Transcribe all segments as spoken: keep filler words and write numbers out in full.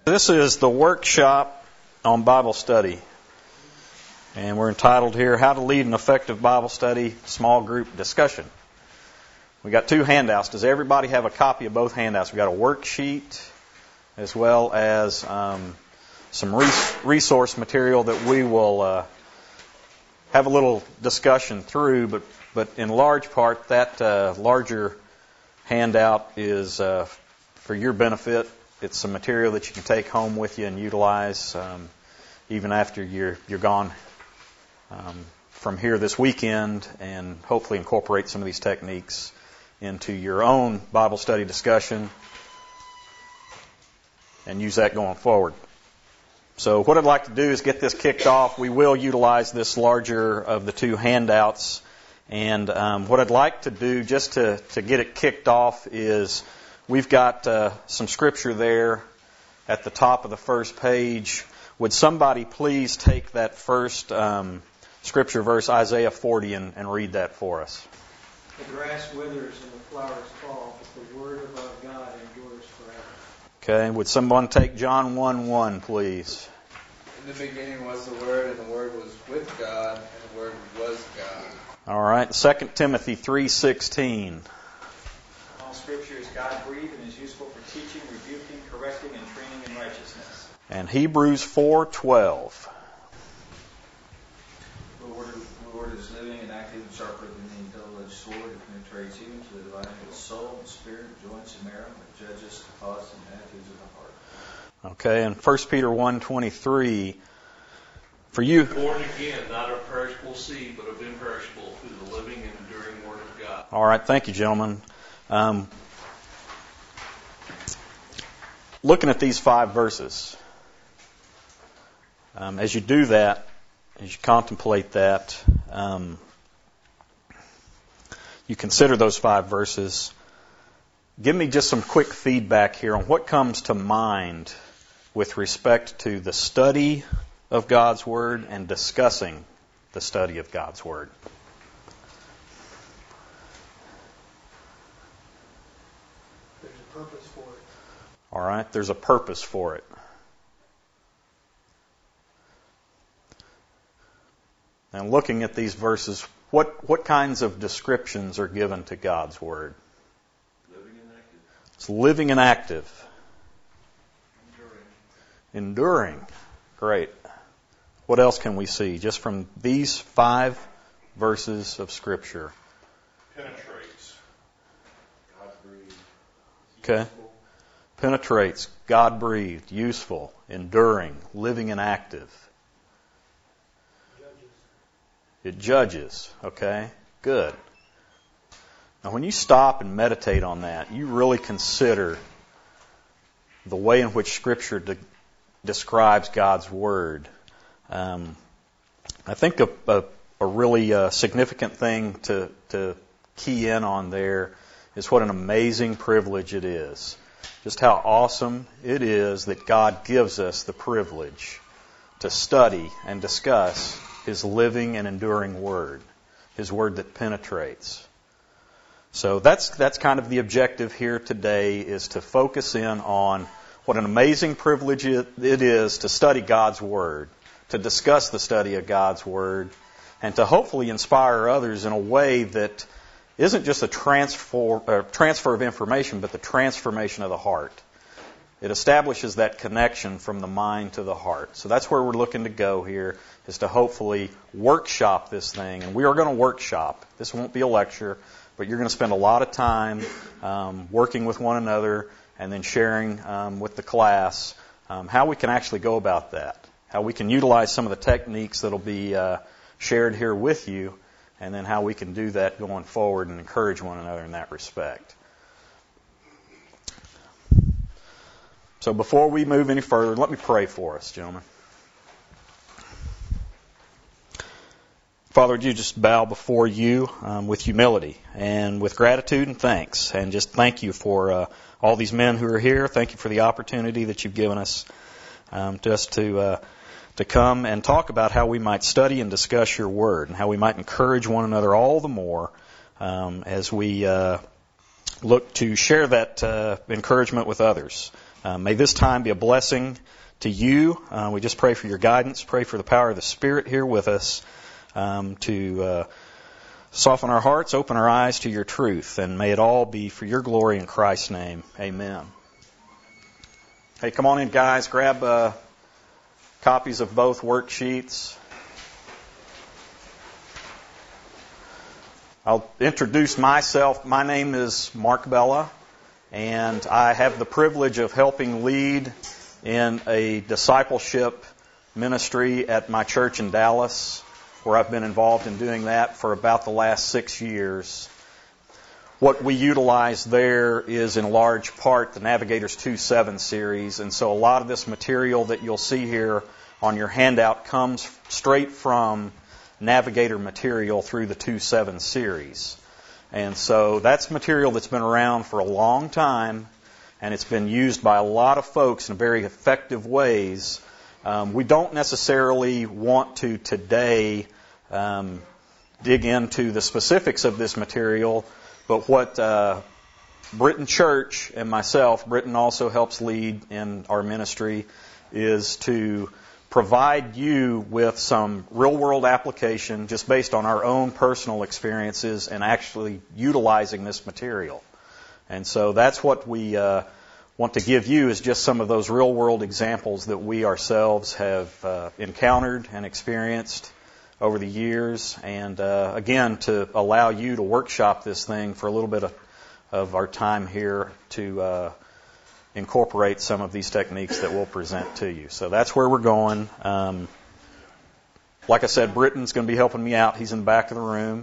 This is the workshop on Bible study, and we're entitled here, How to Lead an Effective Bible Study Small Group Discussion. We got two handouts. Does everybody have a copy of both handouts? We got a worksheet as well as um, some res- resource material that we will uh, have a little discussion through, but, but in large part, that uh, larger handout is uh, for your benefit. It's some material that you can take home with you and utilize um, even after you're you're gone um, from here this weekend, and hopefully incorporate some of these techniques into your own Bible study discussion and use that going forward. So what I'd like to do is get this kicked off. We will utilize this larger of the two handouts, and um, what I'd like to do just to, to get it kicked off is we've got uh, some scripture there at the top of the first page. Would somebody please take that first um, scripture verse, Isaiah forty, and, and read that for us? The grass withers and the flowers fall, but the word of our God endures forever. Okay, would someone take John one one, please? In the beginning was the Word, and the Word was with God, and the Word was God. All right, Second Timothy three sixteen. All Scripture is God-breathed and is useful for teaching, rebuking, correcting, and training in righteousness. And Hebrews four twelve. The word, the word is living and active and sharper than any double-edged sword. It penetrates even to the dividing of the soul and spirit, joints and marrow. It judges the thoughts and attitudes of the heart. Okay, and First Peter one twenty-three. For you, born again, not of perishable seed, but of imperishable, through the living and enduring Word of God. All right, thank you, gentlemen. Um, looking at these five verses, um, as you do that, as you contemplate that, um, you consider those five verses, give me just some quick feedback here on what comes to mind with respect to the study of God's Word and discussing the study of God's Word. There's a purpose for it. All right, there's a purpose for it. And looking at these verses, what, what kinds of descriptions are given to God's Word? Living and active. It's living and active. Enduring. Enduring. Great. What else can we see just from these five verses of Scripture? Penetrates. God-breathed. Okay. Penetrates, God-breathed, useful, enduring, living and active. Judges. It judges. Okay. Good. Now when you stop and meditate on that, you really consider the way in which Scripture de- describes God's Word. Um, I think a, a, a really uh, significant thing to, to key in on there is what an amazing privilege it is. Just how awesome it is that God gives us the privilege to study and discuss His living and enduring Word, His Word that penetrates. So that's that's kind of the objective here today, is to focus in on what an amazing privilege it is to study God's Word, to discuss the study of God's Word, and to hopefully inspire others in a way that isn't just a transfer, uh, transfer of information, but the transformation of the heart. It establishes that connection from the mind to the heart. So that's where we're looking to go here, is to hopefully workshop this thing. And we are going to workshop. This won't be a lecture, but you're going to spend a lot of time um, working with one another and then sharing um, with the class um, how we can actually go about that, how we can utilize some of the techniques that will be uh, shared here with you, and then how we can do that going forward and encourage one another in that respect. So before we move any further, let me pray for us, gentlemen. Father, would you just bow before you um, with humility and with gratitude and thanks, and just thank you for uh, all these men who are here. Thank you for the opportunity that you've given us um, just to uh, to come and talk about how we might study and discuss your Word, and how we might encourage one another all the more um, as we uh, look to share that uh, encouragement with others. Uh, may this time be a blessing to you. Uh, we just pray for your guidance, pray for the power of the Spirit here with us um, to uh, soften our hearts, open our eyes to your truth, and may it all be for your glory in Christ's name. Amen. Hey, come on in, guys. Grab uh, copies of both worksheets. I'll introduce myself. My name is Mark Bella, and I have the privilege of helping lead in a discipleship ministry at my church in Dallas, where I've been involved in doing that for about the last six years. What we utilize there is in large part the Navigators two seven series, and so a lot of this material that you'll see here on your handout comes straight from Navigator material through the two seven series. And so that's material that's been around for a long time, and it's been used by a lot of folks in very effective ways. Um, we don't necessarily want to today um, dig into the specifics of this material, but what uh, Britton Church and myself, Britton also helps lead in our ministry, is to provide you with some real-world application just based on our own personal experiences and actually utilizing this material. And so that's what we uh, want to give you, is just some of those real-world examples that we ourselves have uh, encountered and experienced over the years. And uh, again, to allow you to workshop this thing for a little bit of, of our time here to uh, incorporate some of these techniques that we'll present to you. So that's where we're going. Um, like I said, Britton's going to be helping me out. He's in the back of the room.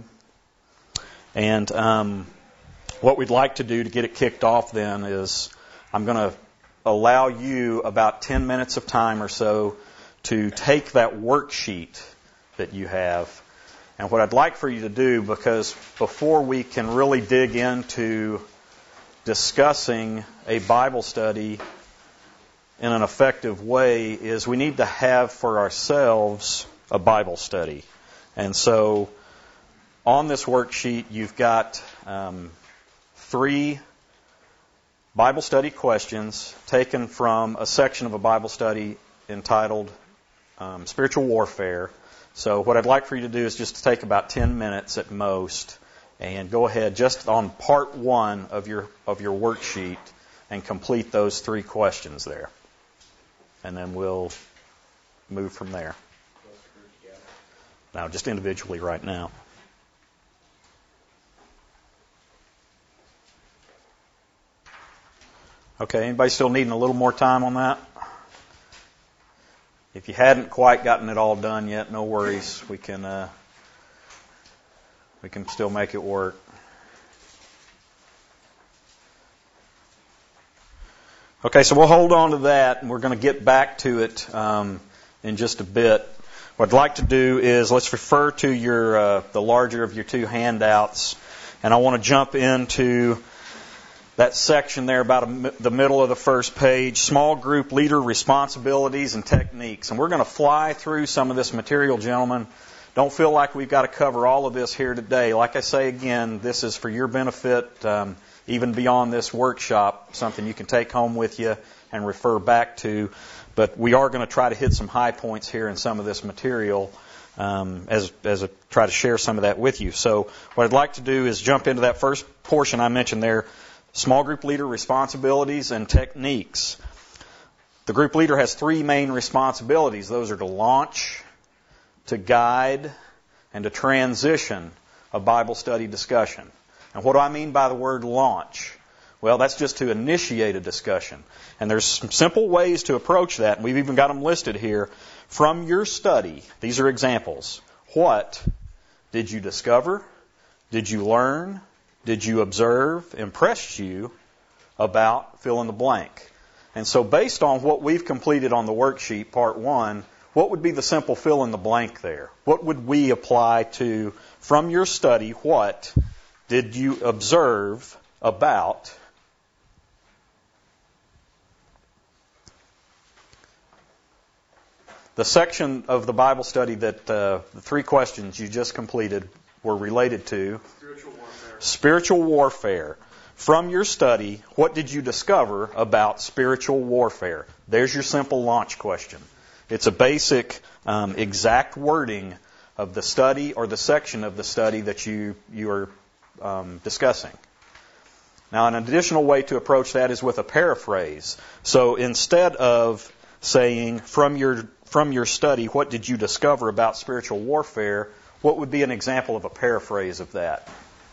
And um, what we'd like to do to get it kicked off then is I'm going to allow you about ten minutes of time or so to take that worksheet that you have. And what I'd like for you to do, because before we can really dig into discussing a Bible study in an effective way, is we need to have for ourselves a Bible study. And so on this worksheet, you've got um, three Bible study questions taken from a section of a Bible study entitled um, Spiritual Warfare. So what I'd like for you to do is just to take about ten minutes at most and go ahead just on part one of your of your worksheet and complete those three questions there. And then we'll move from there. Now, just individually right now. Okay, anybody still needing a little more time on that? If you hadn't quite gotten it all done yet, no worries. We can uh, we can still make it work. Okay, so we'll hold on to that, and we're going to get back to it um, in just a bit. What I'd like to do is let's refer to your uh, the larger of your two handouts, and I want to jump into that section there about a, the middle of the first page, small group leader responsibilities and techniques. And we're going to fly through some of this material, gentlemen. Don't feel like we've got to cover all of this here today. Like I say again, this is for your benefit, um, even beyond this workshop, something you can take home with you and refer back to. But we are going to try to hit some high points here in some of this material um, as, as I try to share some of that with you. So what I'd like to do is jump into that first portion I mentioned there, small group leader responsibilities and techniques. The group leader has three main responsibilities. Those are to launch, to guide, and to transition a Bible study discussion. And what do I mean by the word launch? Well, that's just to initiate a discussion. And there's some simple ways to approach that, and we've even got them listed here. From your study, these are examples. What did you discover? Did you learn? Did you observe, impressed you about fill in the blank? And so based on what we've completed on the worksheet, part one, what would be the simple fill in the blank there? What would we apply to, from your study, what did you observe about the section of the Bible study that uh, the three questions you just completed were related to? Spiritual warfare. Spiritual warfare. from your study, what did you discover about spiritual warfare? There's your simple launch question. It's a basic, um, exact wording of the study or the section of the study that you, you are um, discussing. Now, an additional way to approach that is with a paraphrase. So instead of saying, from your, from your study, what did you discover about spiritual warfare, what would be an example of a paraphrase of that?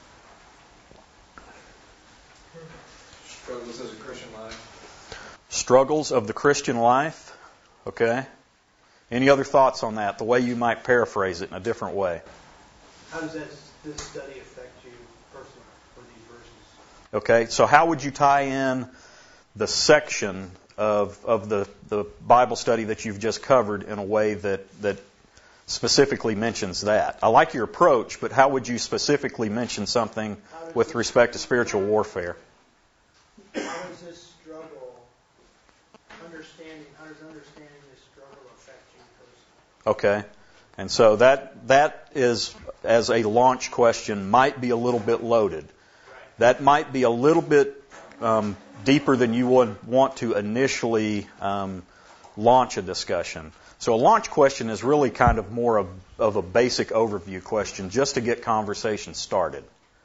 Struggles as a Christian life. Struggles of the Christian life. Okay. Any other thoughts on that? The way you might paraphrase it in a different way. How does that, this study affect you personally for these verses? Okay. So how would you tie in the section of of the, the Bible study that you've just covered in a way that, that specifically mentions that? I like your approach, but how would you specifically mention something with respect to spiritual warfare? How does this struggle, understanding, how does understanding this struggle affect you personally? Okay. And so that that is, as a launch question, might be a little bit loaded. That might be a little bit um, deeper than you would want to initially um, launch a discussion. So a launch question is really kind of more of, of a basic overview question just to get conversation started.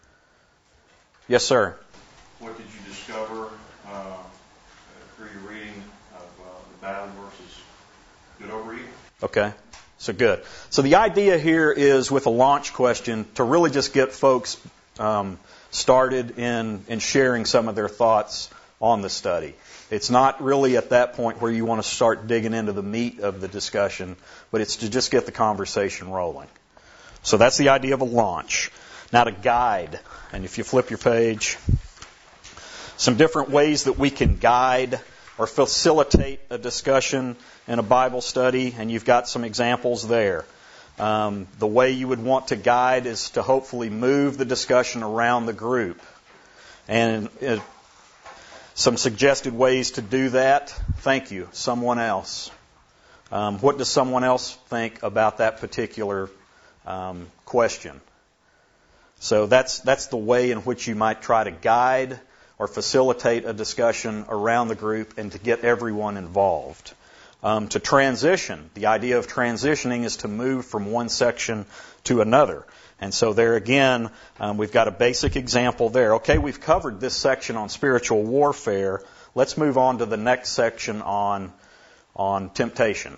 Yes, sir. What did you discover uh, through your reading of uh, the battle versus good over evil? Okay. So good. So the idea here is with a launch question to really just get folks um, started in, in sharing some of their thoughts on the study. It's not really at that point where you want to start digging into the meat of the discussion, but it's to just get the conversation rolling. So that's the idea of a launch. Now to guide, and if you flip your page, some different ways that we can guide or facilitate a discussion in a Bible study, and you've got some examples there. Um, the way you would want to guide is to hopefully move the discussion around the group. And uh, some suggested ways to do that. Thank you. Someone else. Um, what does someone else think about that particular um, question? So that's that's the way in which you might try to guide or facilitate a discussion around the group and to get everyone involved. Um, to transition, the idea of transitioning is to move from one section to another. And so there again, um, we've got a basic example there. Okay, we've covered this section on spiritual warfare. Let's move on to the next section on, on temptation.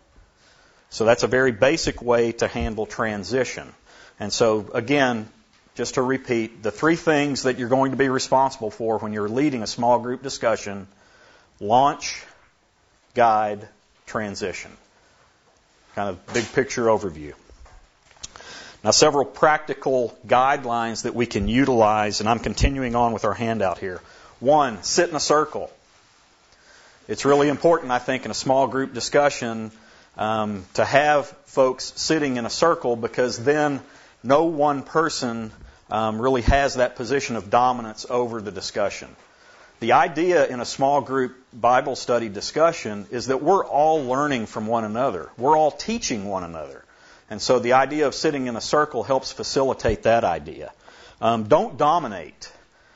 So that's a very basic way to handle transition. And so again, just to repeat, the three things that you're going to be responsible for when you're leading a small group discussion: launch, guide, transition. Kind of big picture overview. Now, several practical guidelines that we can utilize, and I'm continuing on with our handout here. One, sit in a circle. It's really important, I think, in a small group discussion um, to have folks sitting in a circle, because then no one person um, really has that position of dominance over the discussion. The idea in a small group Bible study discussion is that we're all learning from one another. We're all teaching one another. And so the idea of sitting in a circle helps facilitate that idea. Um, don't dominate.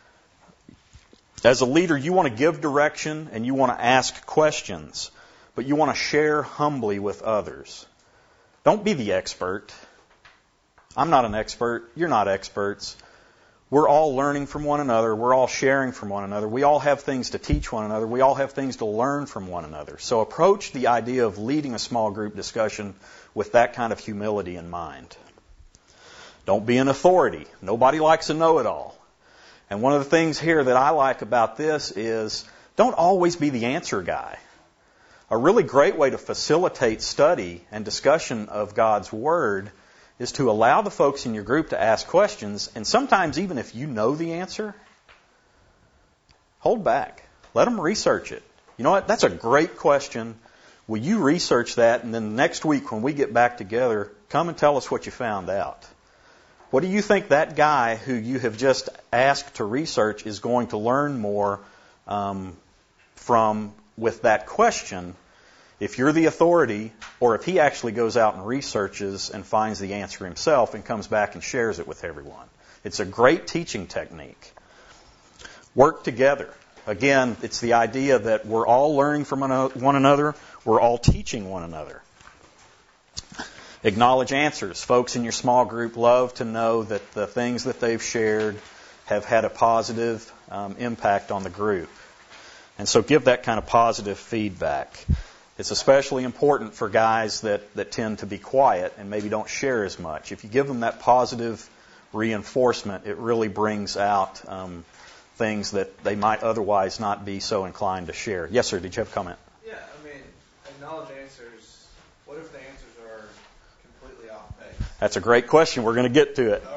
As a leader, you want to give direction and you want to ask questions, but you want to share humbly with others. Don't be the expert. I'm not an expert. You're not experts. We're all learning from one another. We're all sharing from one another. We all have things to teach one another. We all have things to learn from one another. So approach the idea of leading a small group discussion with that kind of humility in mind. Don't be an authority. Nobody likes a know-it-all. And one of the things here that I like about this is don't always be the answer guy. A really great way to facilitate study and discussion of God's Word is to allow the folks in your group to ask questions, and sometimes even if you know the answer, hold back. Let them research it. You know what? That's a great question. Will you research that, and then next week when we get back together, come and tell us what you found out. What do you think that guy who you have just asked to research is going to learn more um, from with that question if you're the authority, or if he actually goes out and researches and finds the answer himself and comes back and shares it with everyone? It's a great teaching technique. Work together. Again, it's the idea that we're all learning from one another. We're all teaching one another. Acknowledge answers. Folks in your small group love to know that the things that they've shared have had a positive um, impact on the group. And so give that kind of positive feedback. It's especially important for guys that, that tend to be quiet and maybe don't share as much. If you give them that positive reinforcement, it really brings out um, things that they might otherwise not be so inclined to share. Yes, sir. Did you have a comment? Yeah, I mean, acknowledge answers. What if the answers are completely off base? That's a great question. We're going to get to it.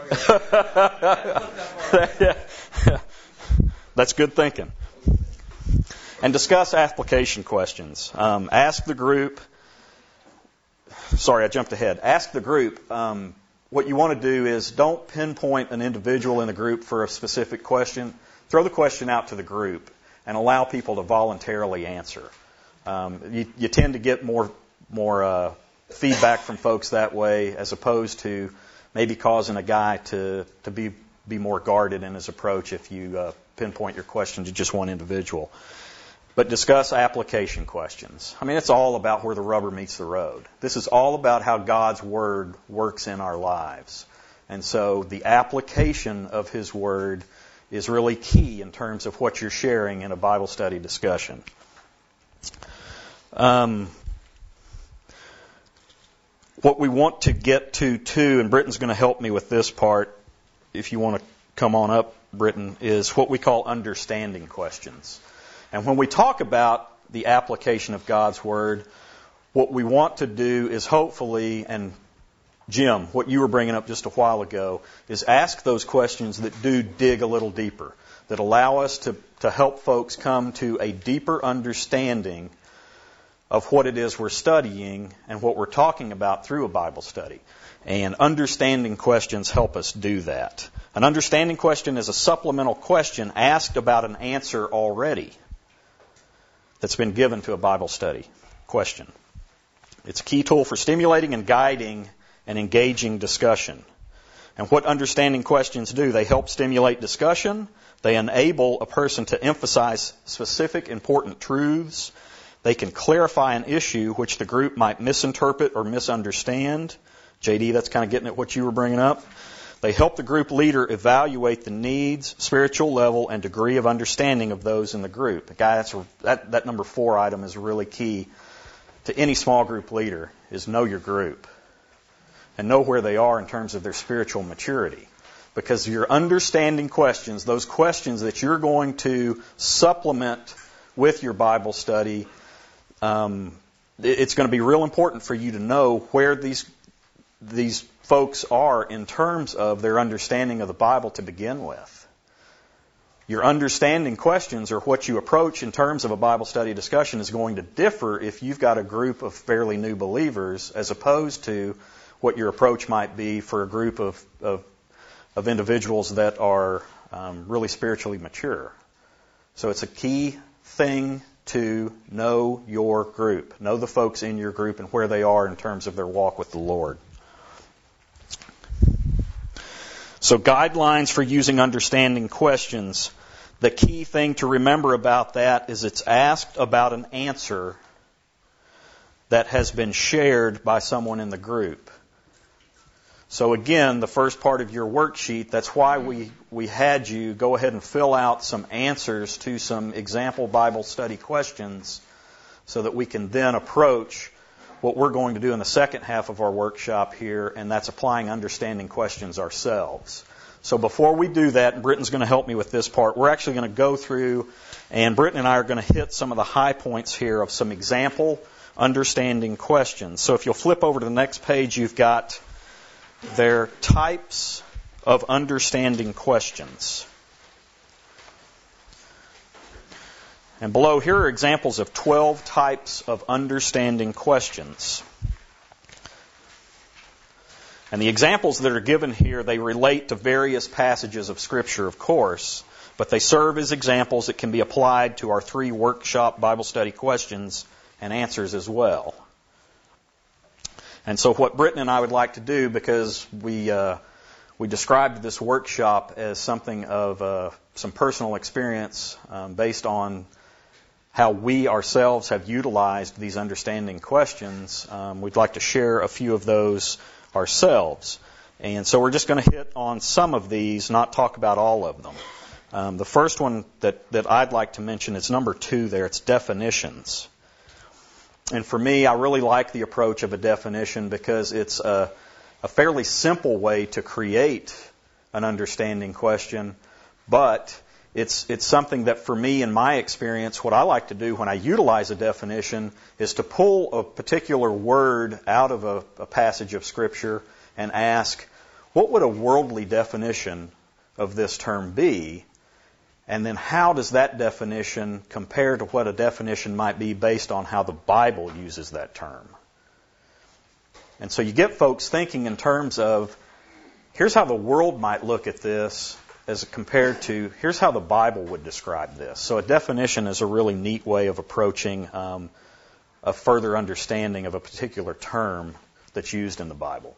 Okay. That's good thinking. And discuss application questions. Um, ask the group. Sorry, I jumped ahead. Ask the group. Um, what you want to do is don't pinpoint an individual in the group for a specific question. Throw the question out to the group and allow people to voluntarily answer. Um, you, you tend to get more more uh, feedback from folks that way, as opposed to maybe causing a guy to to be be more guarded in his approach if you uh, pinpoint your question to just one individual. But discuss application questions. I mean, it's all about where the rubber meets the road. This is all about how God's Word works in our lives. And so the application of His Word is really key in terms of what you're sharing in a Bible study discussion. Um, what we want to get to, too, and Britton's going to help me with this part, if you want to come on up, Britton, is what we call understanding questions. And when we talk about the application of God's Word, what we want to do is hopefully, and Jim, what you were bringing up just a while ago, is ask those questions that do dig a little deeper, that allow us to, to help folks come to a deeper understanding of what it is we're studying and what we're talking about through a Bible study. And understanding questions help us do that. An understanding question is a supplemental question asked about an answer already that's been given to a Bible study question. It's a key tool for stimulating and guiding and engaging discussion. And what understanding questions do, they help stimulate discussion. They enable a person to emphasize specific important truths. They can clarify an issue which the group might misinterpret or misunderstand. J D, that's kind of getting at what you were bringing up. They help the group leader evaluate the needs, spiritual level, and degree of understanding of those in the group. Guy, that's, that, that number four item is really key to any small group leader, is know your group and know where they are in terms of their spiritual maturity. Because your understanding questions, those questions that you're going to supplement with your Bible study, um, it's going to be real important for you to know where these these folks are in terms of their understanding of the Bible to begin with. Your understanding questions or what you approach in terms of a Bible study discussion is going to differ if you've got a group of fairly new believers as opposed to what your approach might be for a group of, of, of individuals that are um, really spiritually mature. So it's a key thing to know your group. Know the folks in your group and where they are in terms of their walk with the Lord. So guidelines for using understanding questions. The key thing to remember about that is it's asked about an answer that has been shared by someone in the group. So again, the first part of your worksheet, that's why we, we had you go ahead and fill out some answers to some example Bible study questions so that we can then approach what we're going to do in the second half of our workshop here, and that's applying understanding questions ourselves. So before we do that, and Britton's going to help me with this part, we're actually going to go through, and Britton and I are going to hit some of the high points here of some example understanding questions. So if you'll flip over to the next page, you've got their types of understanding questions. And below here are examples of twelve types of understanding questions. And the examples that are given here, they relate to various passages of Scripture, of course, but they serve as examples that can be applied to our three workshop Bible study questions and answers as well. And so what Britton and I would like to do, because we uh, we described this workshop as something of a some personal experience um, based on how we ourselves have utilized these understanding questions. Um, we'd like to share a few of those ourselves. And so we're just going to hit on some of these, not talk about all of them. Um, the first one that, that I'd like to mention is number two there. It's definitions. And for me, I really like the approach of a definition because it's a, a fairly simple way to create an understanding question, but it's it's something that for me, in my experience, what I like to do when I utilize a definition is to pull a particular word out of a, a passage of Scripture and ask, what would a worldly definition of this term be? And then how does that definition compare to what a definition might be based on how the Bible uses that term? And so you get folks thinking in terms of, here's how the world might look at this as compared to, here's how the Bible would describe this. So a definition is a really neat way of approaching um, a further understanding of a particular term that's used in the Bible.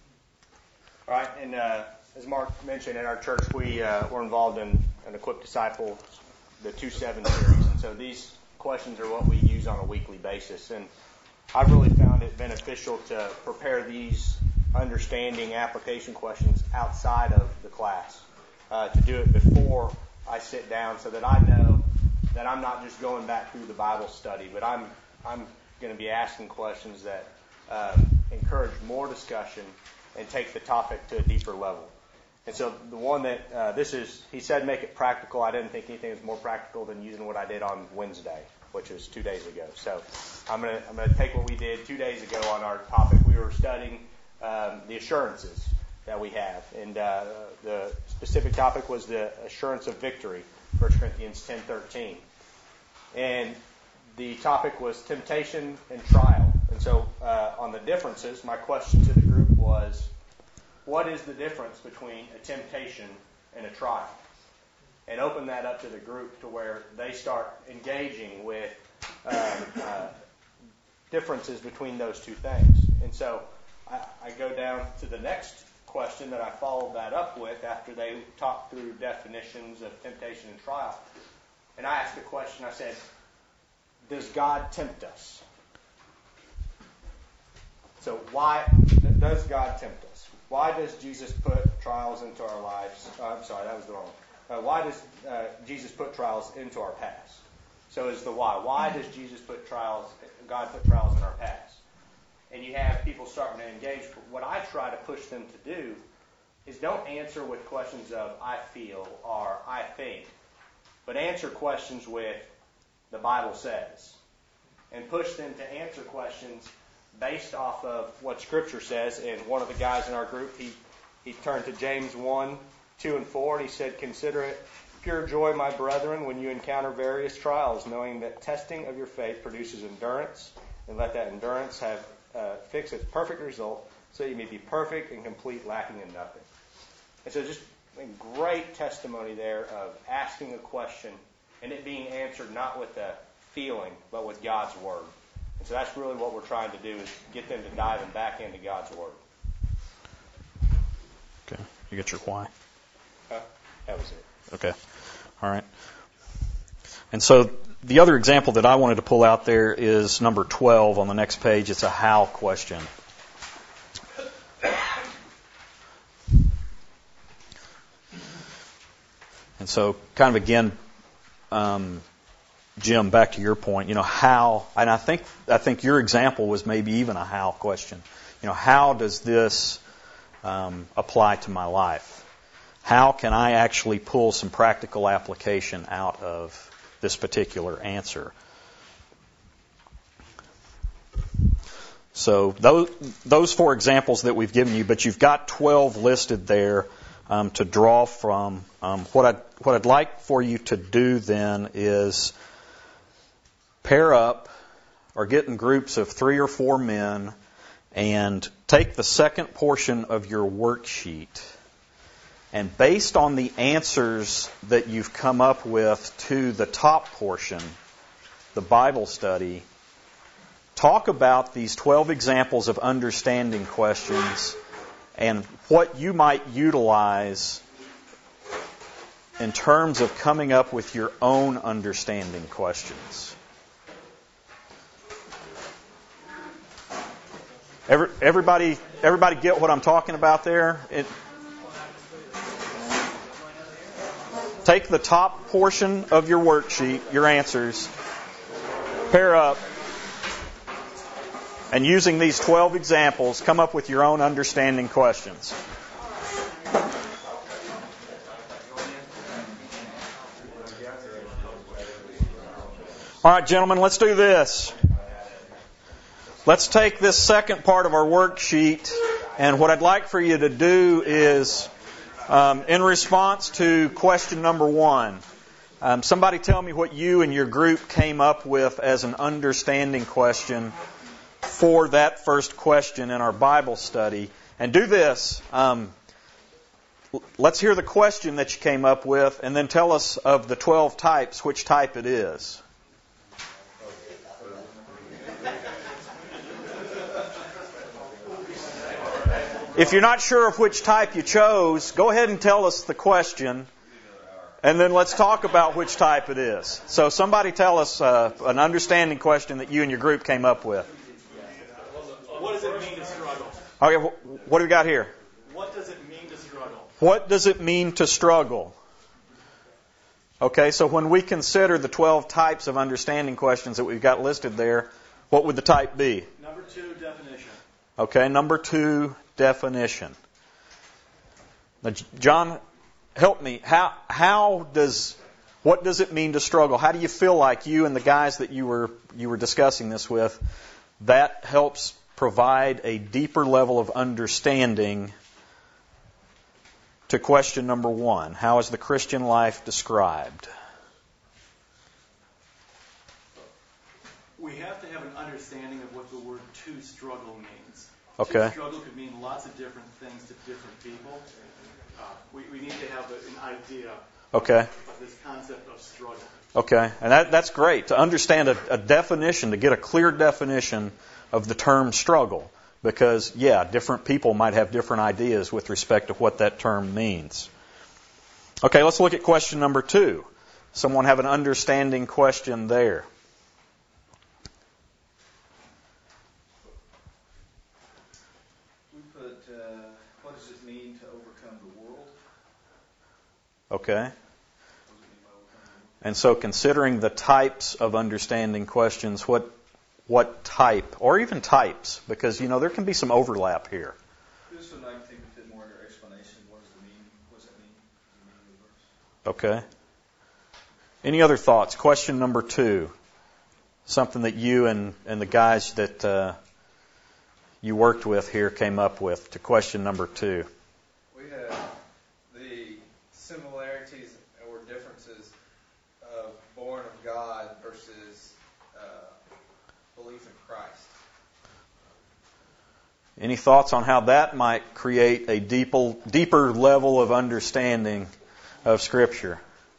All right, and uh, as Mark mentioned, in our church, we uh, were involved in an Equipped Disciple, the two seven series. And so these questions are what we use on a weekly basis. And I've really found it beneficial to prepare these understanding application questions outside of the class, uh, to do it before I sit down so that I know that I'm not just going back through the Bible study, but I'm I'm going to be asking questions that uh, encourage more discussion and take the topic to a deeper level. And so the one that, uh, this is, he said make it practical. I didn't think anything was more practical than using what I did on Wednesday, which was two days ago. So I'm going to I'm going to take what we did two days ago on our topic. We were studying um, the assurances that we have. And uh, the specific topic was the assurance of victory, First Corinthians ten thirteen. And the topic was temptation and trial. And so uh, on the differences, my question to the group was, what is the difference between a temptation and a trial? And open that up to the group to where they start engaging with uh, uh, differences between those two things. And so I, I go down to the next question that I followed that up with after they talked through definitions of temptation and trial. And I asked the question, I said, does God tempt us? So why does God tempt us? Why does Jesus put trials into our lives? Uh, I'm sorry, that was the wrong one. Uh, why does uh, Jesus put trials into our past? So is the why. Why does Jesus put trials, God put trials in our past? And you have people starting to engage. What I try to push them to do is don't answer with questions of I feel or I think, but answer questions with the Bible says. And push them to answer questions based off of what Scripture says. And one of the guys in our group, he, he turned to James one, two, and four, and he said, consider it pure joy, my brethren, when you encounter various trials, knowing that testing of your faith produces endurance, and let that endurance have uh, fix its perfect result, so you may be perfect and complete, lacking in nothing. And so just a great testimony there of asking a question and it being answered not with a feeling, but with God's Word. And so that's really what we're trying to do, is get them to dive back into God's Word. Okay. You get your why? Uh, that was it. Okay. All right. And so the other example that I wanted to pull out there is number twelve on the next page. It's a how question. And so kind of again, um, Jim, back to your point, you know, how, and I think I think your example was maybe even a how question. You know, how does this um, apply to my life? How can I actually pull some practical application out of this particular answer? So those those four examples that we've given you, but you've got twelve listed there um, to draw from. Um, what I what I'd like for you to do then is pair up or get in groups of three or four men and take the second portion of your worksheet, and based on the answers that you've come up with to the top portion, the Bible study, talk about these twelve examples of understanding questions and what you might utilize in terms of coming up with your own understanding questions. Every, everybody, everybody get what I'm talking about there? It, take the top portion of your worksheet, your answers, pair up, and using these twelve examples, come up with your own understanding questions. All right, gentlemen, let's do this. Let's take this second part of our worksheet, and what I'd like for you to do is, um, in response to question number one, um, somebody tell me what you and your group came up with as an understanding question for that first question in our Bible study. And do this. Um, let's hear the question that you came up with, and then tell us of the twelve types, which type it is. If you're not sure of which type you chose, go ahead and tell us the question, and then let's talk about which type it is. So somebody tell us uh, an understanding question that you and your group came up with. What does it mean to struggle? Okay, what do we got here? What does it mean to struggle? What does it mean to struggle? Okay, so when we consider the twelve types of understanding questions that we've got listed there, what would the type be? Number two, definition. Okay, number two, definition. Now, John, help me. How how does what does it mean to struggle? How do you feel like you and the guys that you were you were discussing this with, that helps provide a deeper level of understanding to question number one? How is the Christian life described? We have to have an understanding of what the word to struggle means. Okay. To struggle could mean lots of different things to different people. Uh, we, we need to have a, an idea Okay. of this concept of struggle. Okay, and that, that's great, to understand a, a definition, to get a clear definition of the term struggle. Because, yeah, different people might have different ideas with respect to what that term means. Okay, let's look at question number two. Someone have an understanding question there? We put, uh, what does it mean to overcome the world? Okay. And so considering the types of understanding questions, what what type, or even types, because, you know, there can be some overlap here. This one I think would fit more under explanation. What does it mean? What does that mean? What does it mean in the verse? Okay. Any other thoughts? Question number two. Something that you and, and the guys that uh, you worked with here came up with to question number two. We had the similarities or differences of born of God versus uh, belief in Christ. Any thoughts on how that might create a deeper, deeper level of understanding of Scripture?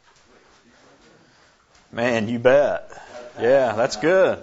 Man, you bet. Yeah, that's good.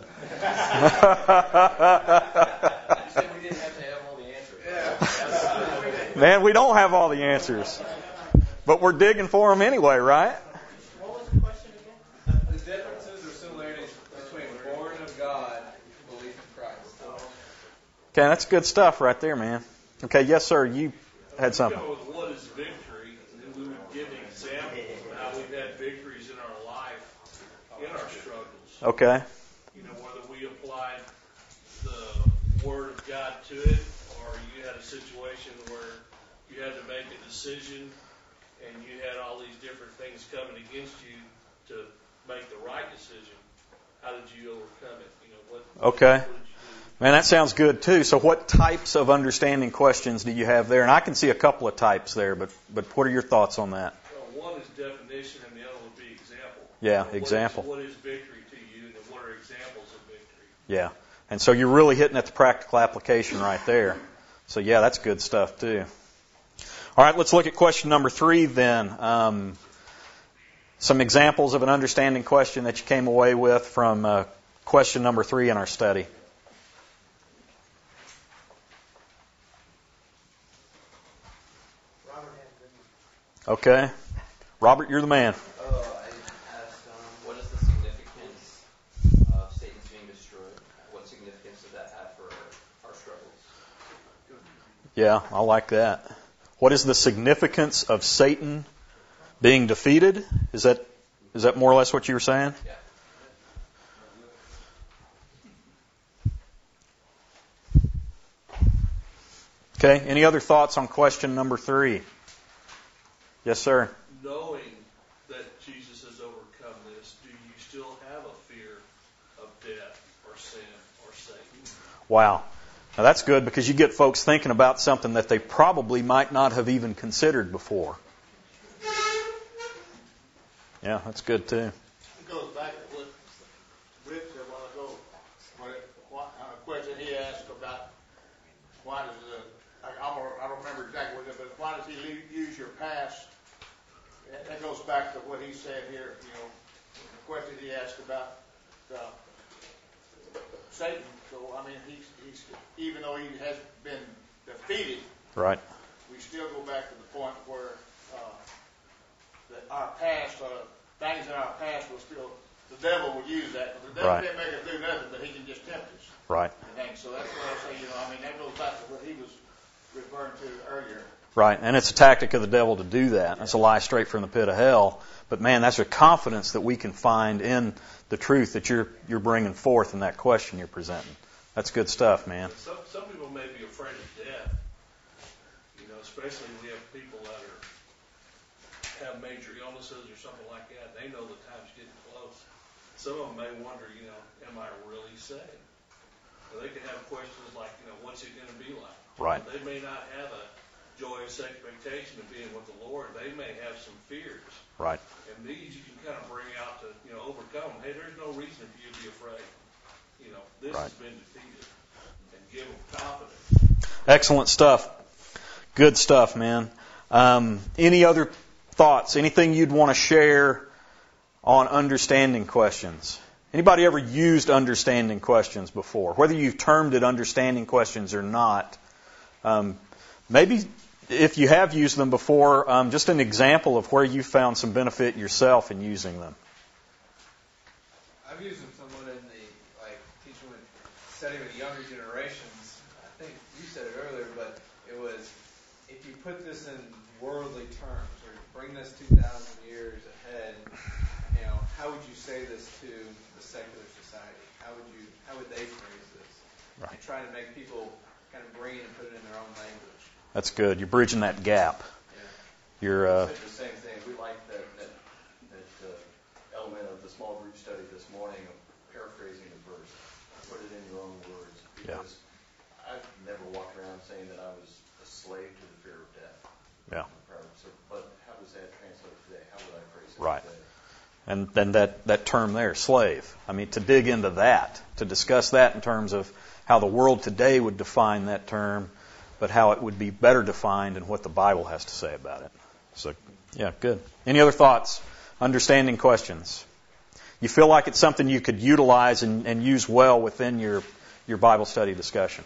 Man, we don't have all the answers. But we're digging for them anyway, right? What was the question again? The differences or similarities between born of God and belief in Christ. Okay, that's good stuff right there, man. Okay, yes, sir, you had something. Go with what is victory, and then we would give examples of how we've had victories in our life, in our struggles. Okay. You know, whether we applied the Word of God to it, or you had a situation where you had to make a decision, and you had all these different things coming against you to make the right decision. How did you overcome it? You know, what, Okay. what did you do? Man, that sounds good too. So what types of understanding questions do you have there? And I can see a couple of types there, but but what are your thoughts on that? Well, one is definition, and the other would be example. Yeah, What example. is, what is victory to you, and then what are examples of victory? Yeah. And so you're really hitting at the practical application right there. So yeah, that's good stuff too. All right, let's look at question number three then. Um, some examples of an understanding question that you came away with from uh, question number three in our study. Okay. Robert, you're the man. Oh, I asked, um, what is the significance of Satan's being destroyed? What significance does that have for our struggles? Yeah, I like that. What is the significance of Satan being defeated? Is that is that more or less what you were saying? Yeah. Okay, any other thoughts on question number three? Yes, sir. Knowing that Jesus has overcome this, do you still have a fear of death or sin or Satan? Wow. Now that's good because you get folks thinking about something that they probably might not have even considered before. Yeah, that's good too. It goes back to what Rich said a while ago, when it, what, uh, a question he asked about why does the, I, I, don't, I don't remember exactly what it is, but why does he leave, use your past? That goes back to what he said here, you know, the question he asked about uh, Satan. So, I mean, he's, he's, even though he has been defeated, right, we still go back to the point where uh, that our past, uh, things in our past will still, the devil will use that. But the devil right. can't make us do nothing, but he can just tempt us. Right. And things. So that's what I say, you know, I mean, that goes back to what he was referring to earlier. Right, and it's a tactic of the devil to do that. That's a lie straight from the pit of hell. But man, that's a confidence that we can find in the truth that you're you're bringing forth in that question you're presenting. That's good stuff, man. Some some people may be afraid of death. You know, especially when you have people that are have major illnesses or something like that. They know the time's getting close. Some of them may wonder, you know, am I really saved? So they can have questions like, you know, what's it going to be like? Right. They may not have a joyous expectation of being with the Lord. They may have some fears. Right. And these you can kind of bring out to, you know, overcome. Hey, there's no reason for you to be afraid. You know, this right. has been defeated. And give them confidence. Excellent stuff. Good stuff, man. Um, any other thoughts? Anything you'd want to share on understanding questions? Anybody ever used understanding questions before? Whether you've termed it understanding questions or not, um, maybe if you have used them before, um, just an example of where you found some benefit yourself in using them. I've used them somewhat in the, like, teaching with, studying with younger generations. I think you said it earlier, but it was, if you put this in worldly terms, or bring this two thousand years ahead, you know, how would you say this to the secular society? How would you, how would they phrase this? Right. And try to make people kind of bring it and put it in their own language. That's good. You're bridging that gap. Yeah. You're uh, the same thing. We like that that, that uh, element of the small group study this morning of paraphrasing the verse. Put it in your own words. Because yeah. I've never walked around saying that I was a slave to the fear of death. Yeah. So, but how does that translate today? How would I phrase it right. today? And then that, that term there, slave. I mean, to dig into that, to discuss that in terms of how the world today would define that term, but how it would be better defined and what the Bible has to say about it. So, yeah, good. Any other thoughts? Understanding questions. You feel like it's something you could utilize and, and use well within your, your Bible study discussion?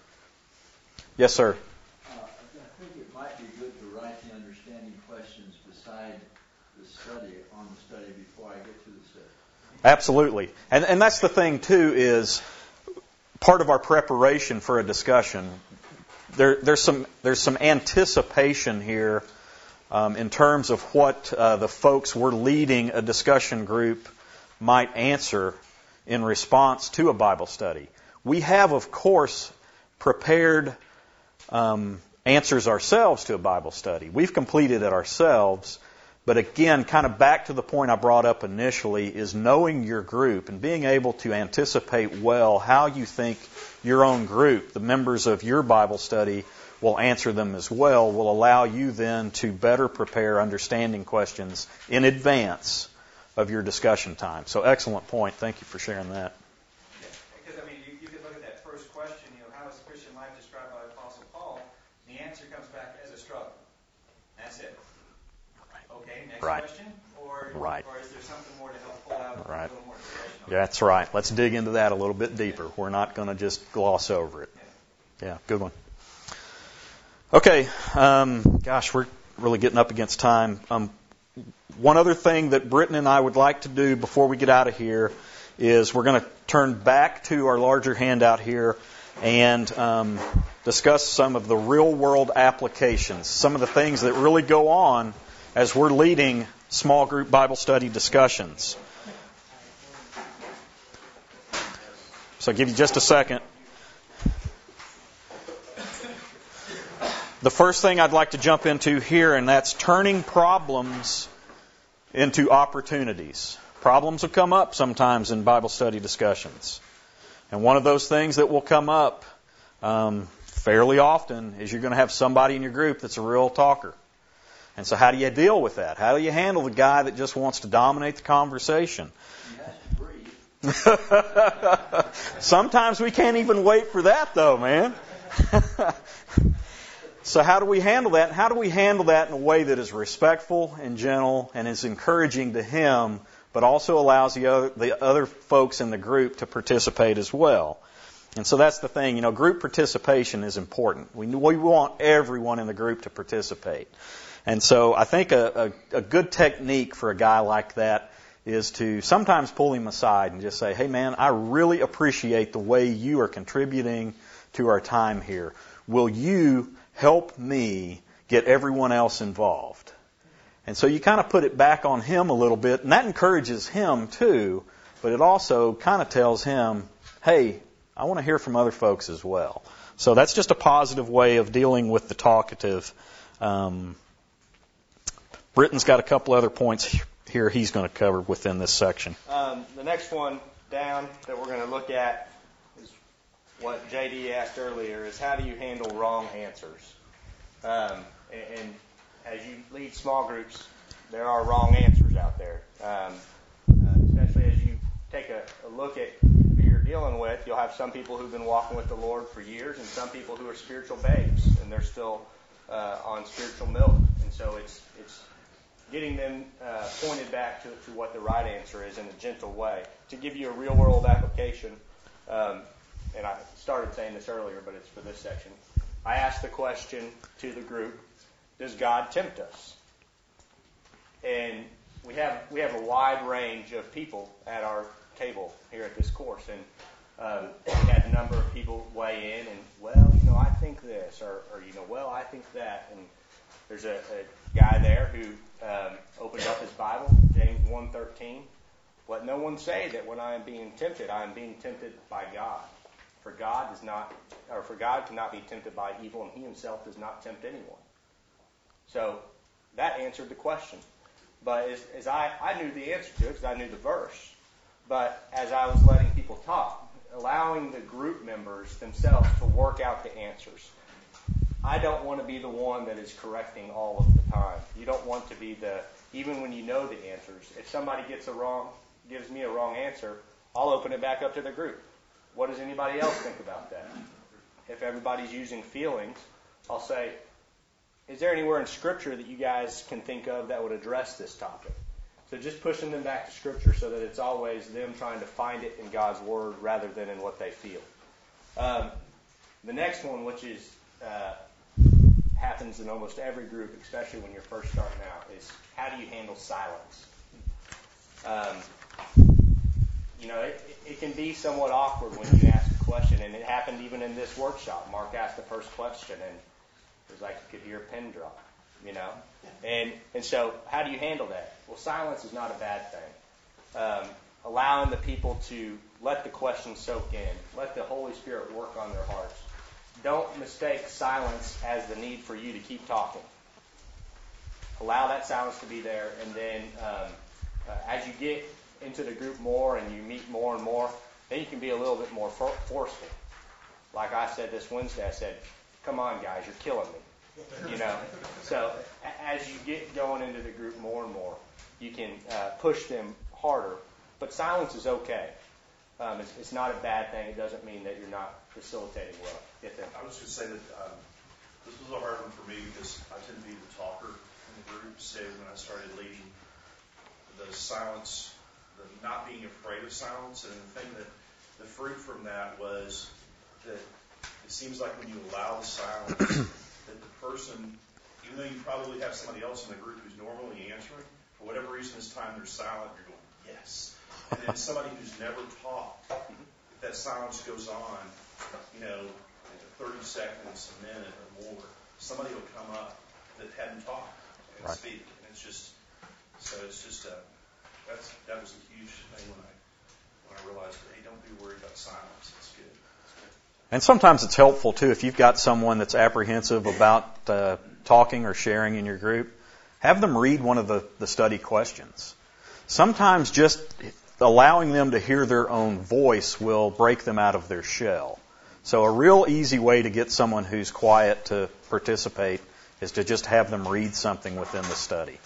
Yes, sir. Uh, I think it might be good to write the understanding questions beside the study, on the study before I get to the study. Absolutely. And, and that's the thing, too, is part of our preparation for a discussion. There, there's some there's some anticipation here um, in terms of what uh, the folks we're leading a discussion group might answer in response to a Bible study. We have, of course, prepared um, answers ourselves to a Bible study. We've completed it ourselves. But again, kind of back to the point I brought up initially, is knowing your group and being able to anticipate well how you think your own group, the members of your Bible study, will answer them as well, will allow you then to better prepare understanding questions in advance of your discussion time. So excellent point. Thank you for sharing that. Because, I mean, you, you could look at that first question, you know, how is Christian life described by Apostle Paul? The answer comes back as a struggle. That's it. Okay, next right. question? Or, right. or is there something more to help pull out right. a little more discussion? Yeah, that's right. Let's dig into that a little bit deeper. We're not going to just gloss over it. Yeah, yeah good one. Okay, um, gosh, we're really getting up against time. Um, one other thing that Britton and I would like to do before we get out of here is we're going to turn back to our larger handout here and um, discuss some of the real-world applications, some of the things that really go on as we're leading small group Bible study discussions. So I'll give you just a second. The first thing I'd like to jump into here, and that's turning problems into opportunities. Problems will come up sometimes in Bible study discussions. And one of those things that will come up um, fairly often is you're going to have somebody in your group that's a real talker. And so how do you deal with that? How do you handle the guy that just wants to dominate the conversation? Sometimes we can't even wait for that, though, man. So how do we handle that? How do we handle that in a way that is respectful and gentle and is encouraging to him, but also allows the other, the other folks in the group to participate as well? And so that's the thing. You know, group participation is important. We, we want everyone in the group to participate. And so I think a, a, a good technique for a guy like that is to sometimes pull him aside and just say, hey, man, I really appreciate the way you are contributing to our time here. Will you help me get everyone else involved? And so you kind of put it back on him a little bit, and that encourages him too, but it also kind of tells him, hey, I want to hear from other folks as well. So that's just a positive way of dealing with the talkative. Um, Britton's got a couple other points here he's going to cover within this section. Um, the next one down that we're going to look at is what J D asked earlier, is how do you handle wrong answers? Um, and, and as you lead small groups, there are wrong answers out there. Um, uh, especially as you take a, a look at who you're dealing with, you'll have some people who've been walking with the Lord for years and some people who are spiritual babes, and they're still uh, on spiritual milk. And so it's it's getting them uh, pointed back to, to what the right answer is in a gentle way. To give you a real-world application, um, and I started saying this earlier, but it's for this section. I asked the question to the group, does God tempt us? And we have we have a wide range of people at our table here at this course, and um, we had a number of people weigh in and, well, you know, I think this, or, or you know, well, I think that. And there's a, a guy there who um, opened up his Bible, James one thirteen. Let no one say that when I am being tempted, I am being tempted by God. For God does not, or for God cannot be tempted by evil, and He Himself does not tempt anyone. So that answered the question. But as, as I, I knew the answer to it because I knew the verse. But as I was letting people talk, allowing the group members themselves to work out the answers. I don't want to be the one that is correcting all of the time. You don't want to be the, even when you know the answers. If somebody gets a wrong, gives me a wrong answer, I'll open it back up to the group. What does anybody else think about that? If everybody's using feelings, I'll say, is there anywhere in Scripture that you guys can think of that would address this topic? So just pushing them back to Scripture so that it's always them trying to find it in God's Word rather than in what they feel. Um, the next one, which is uh, happens in almost every group, especially when you're first starting out, is how do you handle silence? Um, you know, it, it can be somewhat awkward when you ask a question, and it happened even in this workshop. Mark asked the first question, and it was like you could hear a pin drop, you know. And and so how do you handle that? Well, silence is not a bad thing. Um, allowing the people to let the question soak in, let the Holy Spirit work on their hearts. Don't mistake silence as the need for you to keep talking. Allow that silence to be there, and then um, uh, as you get into the group more and you meet more and more, then you can be a little bit more for- forceful. Like I said this Wednesday, I said, come on, guys, you're killing me. You know, so as you get going into the group more and more, you can uh, push them harder. But silence is okay. Um, it's, it's not a bad thing. It doesn't mean that you're not facilitating well. Get them. I was going to say that um, this was a hard one for me because I tend to be the talker in the group. So when I started leading, the silence, the not being afraid of silence, and the thing that the fruit from that was that it seems like when you allow the silence, that the person, even though you probably have somebody else in the group who's normally answering, for whatever reason this time they're silent, you're going, yes. And then somebody who's never talked, if that silence goes on, you know, thirty seconds, a minute or more, somebody will come up that hadn't talked and right. speak. And it's just, so it's just, uh, that's, that was a huge thing when I, when I realized, hey, don't be worried about silence. It's good. It's good. And sometimes it's helpful, too, if you've got someone that's apprehensive about uh, talking or sharing in your group, have them read one of the, the study questions. Sometimes just allowing them to hear their own voice will break them out of their shell. So a real easy way to get someone who's quiet to participate is to just have them read something within the study.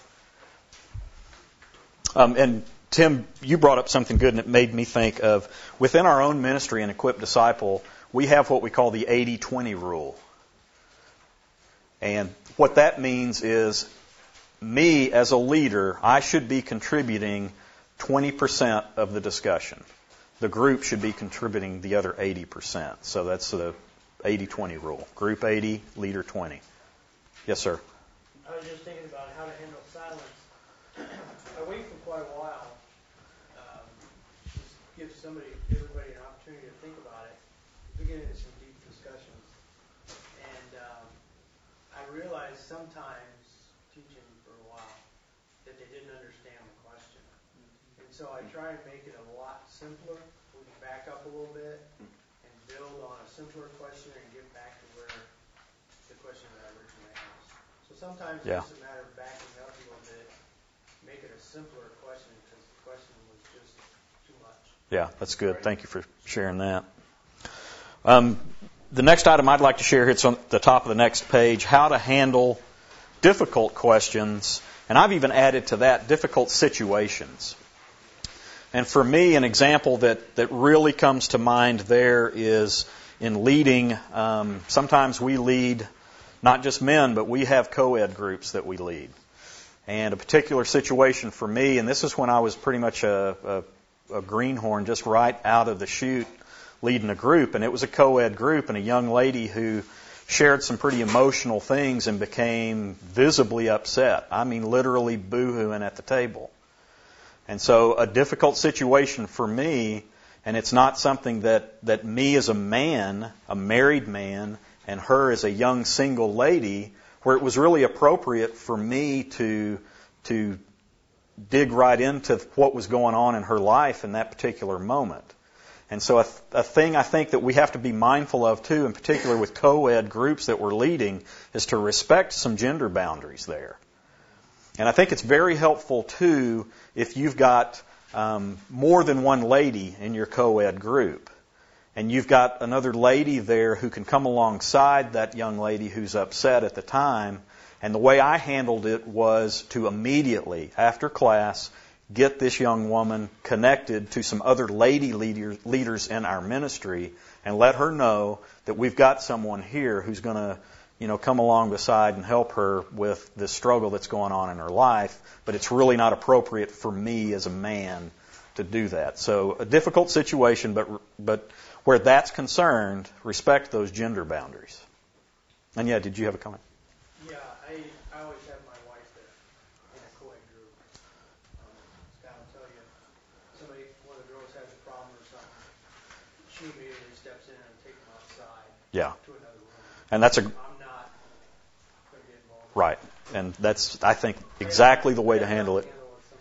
Um, and Tim, you brought up something good, and it made me think of, within our own ministry in Equip Disciple, we have what we call the eighty twenty rule. And what that means is, me as a leader, I should be contributing twenty percent of the discussion. The group should be contributing the other eighty percent. So that's the eighty twenty rule. Group eighty, leader twenty. Yes, sir. I was just thinking about how to handle silence. I wait for quite a while. Um, just give somebody, everybody an opportunity to think about it. We get into some deep discussions. And um, I realized sometimes, teaching for a while, that they didn't understand the question. And so I try and make it a lot simpler. We can back up a little bit and build on a simpler question and get back to where the question that I originally asked. So sometimes Yeah. it's just a matter of backing up a little bit, make it a simpler question because the question was just too much. Yeah, that's good. Thank you for sharing that. Um, the next item I'd like to share here, it's on the top of the next page, how to handle difficult questions, and I've even added to that difficult situations. And for me, an example that, that really comes to mind there is in leading, um, sometimes we lead not just men, but we have co-ed groups that we lead. And a particular situation for me, and this is when I was pretty much a, a, a greenhorn just right out of the chute leading a group, and it was a co-ed group, and a young lady who shared some pretty emotional things and became visibly upset. I mean, literally boo-hooing at the table. And so a difficult situation for me, and it's not something that, that me as a man, a married man, and her as a young single lady, where it was really appropriate for me to to dig right into what was going on in her life in that particular moment. And so a, a thing I think that we have to be mindful of too, in particular with co-ed groups that we're leading, is to respect some gender boundaries there. And I think it's very helpful too if you've got um, more than one lady in your co-ed group. And you've got another lady there who can come alongside that young lady who's upset at the time. And the way I handled it was to immediately, after class, get this young woman connected to some other lady leader, leaders in our ministry and let her know that we've got someone here who's going to, you know, come along beside and help her with this struggle that's going on in her life. But it's really not appropriate for me as a man to do that. So a difficult situation, but but where that's concerned, respect those gender boundaries. And yeah, did you have a comment? Yeah, I, I always have my wife there in a co-ed group. Um, Scott will tell you, somebody, one of the girls has a problem or something, she immediately steps in and takes them outside Yeah. to another room. And that's a I'm not going to get involved. right. And that's, I think, exactly the way to handle it.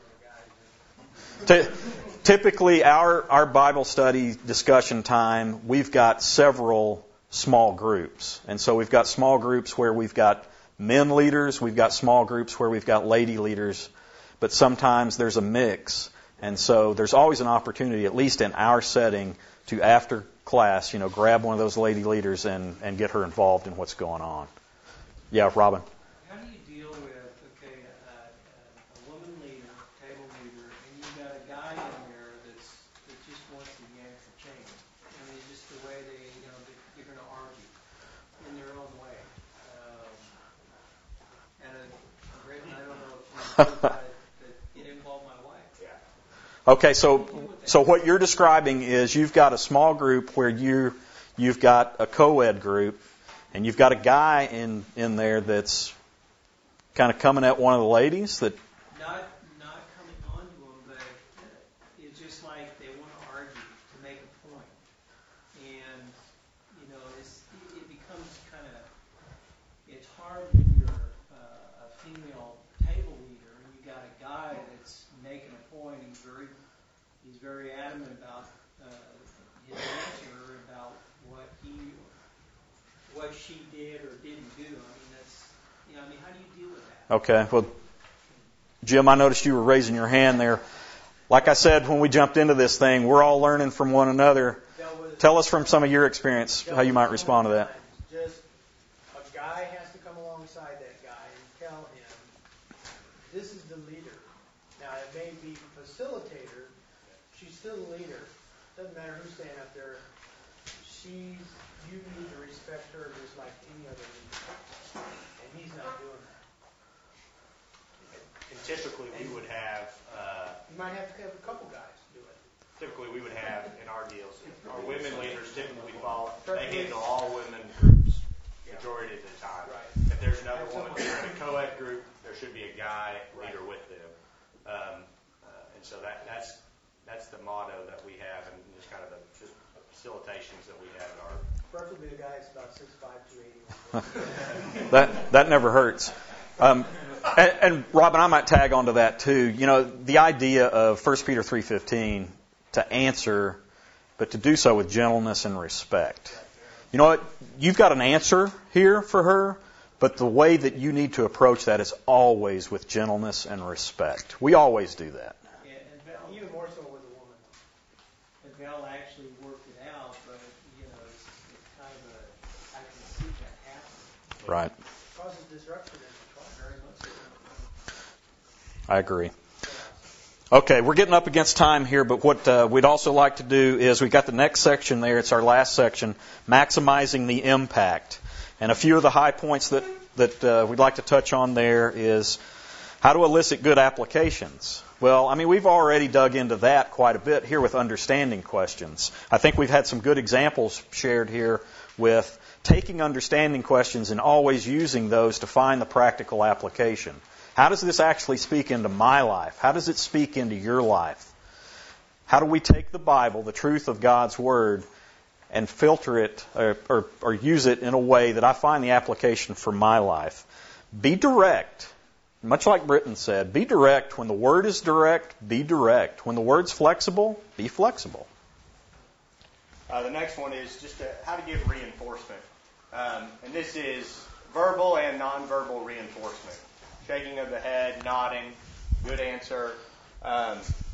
T- typically, our, our Bible study discussion time, we've got several small groups. And so we've got small groups where we've got men leaders, we've got small groups where we've got lady leaders, but sometimes there's a mix. And so there's always an opportunity, at least in our setting, to after class, you know, grab one of those lady leaders and, and get her involved in what's going on. Yeah, Robin. How do you deal with, okay, uh, a woman leader, table leader, and you've got a guy in there that's, that just wants to yank the chain? I mean, it's just the way they, you know, they, they're going to argue in their own way. Um, and a, I don't know if you know about it, that it involved my wife. Yeah. Okay, so so what you're describing is you've got a small group where you you've got a co-ed group, and you've got a guy in, in there that's kind of coming at one of the ladies that. Not not what she did or didn't do. I mean, that's, you know, I mean, how do you deal with that? Okay. Well, Jim, I noticed you were raising your hand there. Like I said when we jumped into this thing, we're all learning from one another. Tell us from some of your experience how you might respond to that. Just a guy has to come alongside that guy and tell him, this is the leader. Now, it may be facilitator. She's still the leader. Doesn't matter who's standing up there. She's, you need to respect her just like any other leader. And he's not doing that. And typically we would have, uh, you might have to have a couple guys do it. Typically we would have in our deals, our women leaders typically fall, they handle all women groups majority of the time. Right. If there's another woman in a co-ed group, there should be a guy leader with them. Um, uh, and so that, that's that's the motto that we have, and just kind of the just facilitations that we have in our. Preferably a guy that's about six five, two eighty. that that never hurts. Um, and, and Robin, I might tag onto that too. You know, the idea of First Peter three fifteen to answer, but to do so with gentleness and respect. You know what? You've got an answer here for her, but the way that you need to approach that is always with gentleness and respect. We always do that. Yeah, and Val, even more so with a woman. And Val actually worked it out, but you know, it's, it's kind of a, I can see that happening. Right. It causes disruption in the trial, very much so. I agree. Okay, we're getting up against time here, but what uh, we'd also like to do is we've got the next section there. It's our last section, maximizing the impact. And a few of the high points that, that uh, we'd like to touch on there is how to elicit good applications. Well, I mean, we've already dug into that quite a bit here with understanding questions. I think we've had some good examples shared here with taking understanding questions and always using those to find the practical application. How does this actually speak into my life? How does it speak into your life? How do we take the Bible, the truth of God's Word, and filter it or, or, or use it in a way that I find the application for my life? Be direct. Much like Britton said, be direct. When the Word is direct, be direct. When the Word's flexible, be flexible. Uh, the next one is just to, how to give reinforcement. Um, and this is verbal and nonverbal reinforcement. Shaking of the head, nodding, good answer. Um,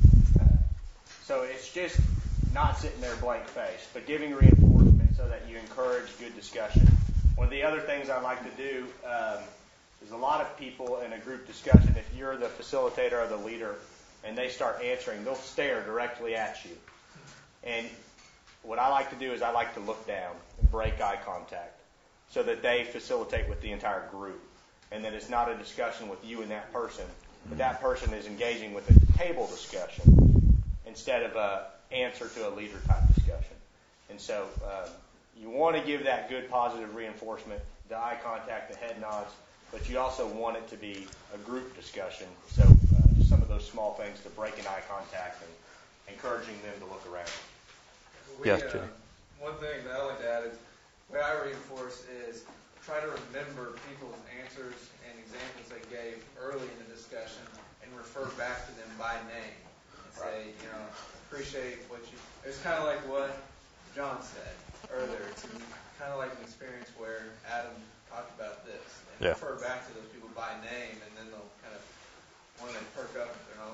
so it's just not sitting there blank faced, but giving reinforcement so that you encourage good discussion. One of the other things I like to do um, is a lot of people in a group discussion, if you're the facilitator or the leader and they start answering, they'll stare directly at you. And what I like to do is I like to look down and break eye contact so that they facilitate with the entire group. And that it's not a discussion with you and that person, but that person is engaging with a table discussion instead of a answer to a leader type discussion. And so uh, you want to give that good positive reinforcement, the eye contact, the head nods, but you also want it to be a group discussion. So uh, just some of those small things to break in eye contact and encouraging them to look around. We, yes, uh, one thing that I like to add is, the way I reinforce is try to remember people's answers and examples they gave early in the discussion and refer back to them by name and say, you know, appreciate what you. It's kind of like what John said earlier. It's kind of like an experience where Adam talked about this and yeah. refer back to those people by name, and then they'll kind of want to perk up if they're not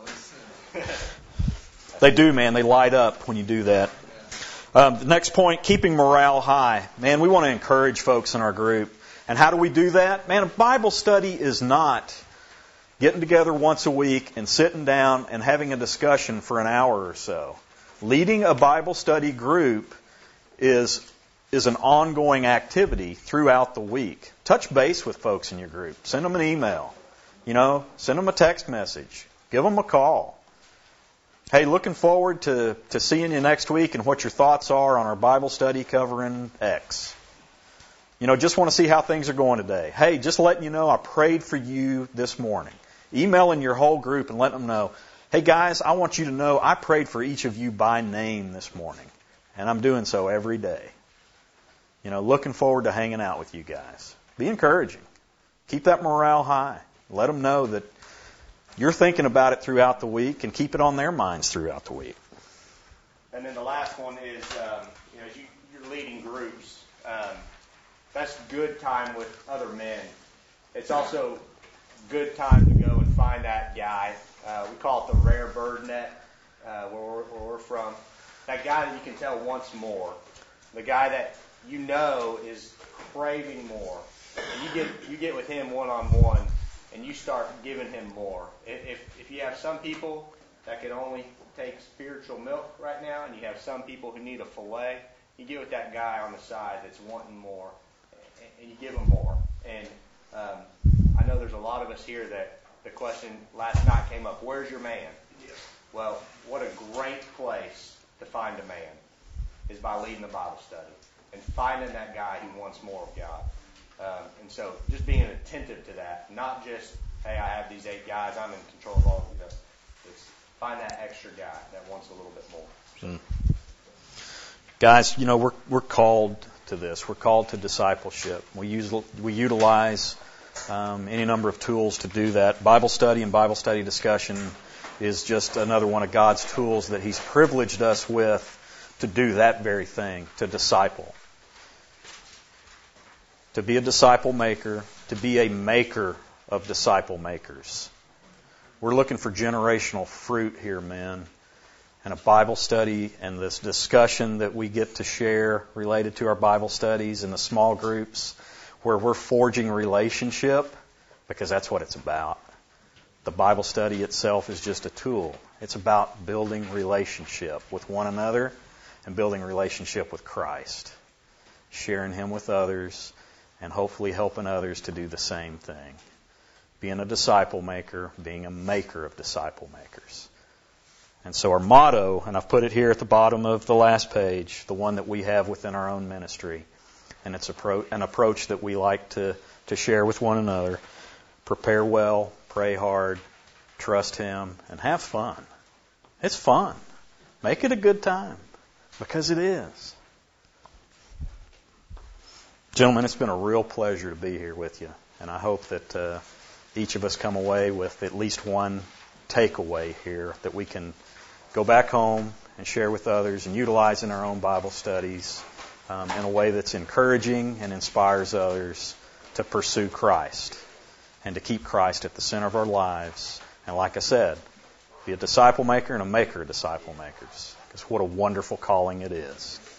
listening. They do, man. They light up when you do that. Um, the next point, keeping morale high. Man, we want to encourage folks in our group. And how do we do that? Man, a Bible study is not getting together once a week and sitting down and having a discussion for an hour or so. Leading a Bible study group is is an ongoing activity throughout the week. Touch base with folks in your group. Send them an email. You know, send them a text message. Give them a call. Hey, looking forward to, to seeing you next week and what your thoughts are on our Bible study covering X. You know, just want to see how things are going today. Hey, just letting you know I prayed for you this morning. Emailing your whole group and letting them know, hey guys, I want you to know I prayed for each of you by name this morning. And I'm doing so every day. You know, looking forward to hanging out with you guys. Be encouraging. Keep that morale high. Let them know that you're thinking about it throughout the week and keep it on their minds throughout the week. And then the last one is, um, you know, as you, you're leading groups, um, that's good time with other men. It's also good time to go and find that guy. Uh, we call it the rare bird net, uh, where, we're, where we're from. That guy that you can tell wants more. The guy that you know is craving more. And you get you get with him one on one, and you start giving him more. If if you have some people that can only take spiritual milk right now, and you have some people who need a fillet, you get with that guy on the side that's wanting more, and you give him more. And um, I know there's a lot of us here that the question last night came up, where's your man? Well, what a great place to find a man is by leading the Bible study and finding that guy who wants more of God. Um, and so just being attentive to that, not just, hey, I have these eight guys, I'm in control of all of you. It's find that extra guy that wants a little bit more. So. Mm. Guys, you know, we're we're called to this. We're called to discipleship. We use we utilize um, any number of tools to do that. Bible study and Bible study discussion is just another one of God's tools that He's privileged us with to do that very thing, to disciple. To be a disciple maker, to be a maker of disciple makers. We're looking for generational fruit here, men. And a Bible study and this discussion that we get to share related to our Bible studies and the small groups where we're forging relationship, because that's what it's about. The Bible study itself is just a tool. It's about building relationship with one another and building relationship with Christ, sharing Him with others, and hopefully helping others to do the same thing. Being a disciple maker, being a maker of disciple makers. And so our motto, and I've put it here at the bottom of the last page, the one that we have within our own ministry, and it's an approach that we like to, to share with one another. Prepare well, pray hard, trust Him, and have fun. It's fun. Make it a good time, because it is. Gentlemen, it's been a real pleasure to be here with you, and I hope that uh, each of us come away with at least one takeaway here that we can go back home and share with others and utilize in our own Bible studies um, in a way that's encouraging and inspires others to pursue Christ and to keep Christ at the center of our lives. And like I said, be a disciple maker and a maker of disciple makers, because what a wonderful calling it is.